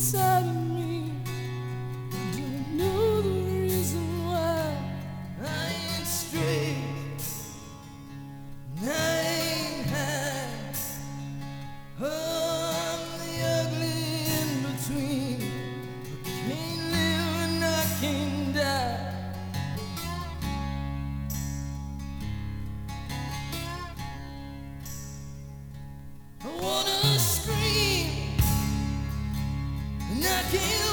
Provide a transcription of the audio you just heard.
inside of me. I don't know the reason why I ain't straight, and I ain't high. Oh, I'm the ugly in between. I can't live and I can't die. I wanna scream and I can't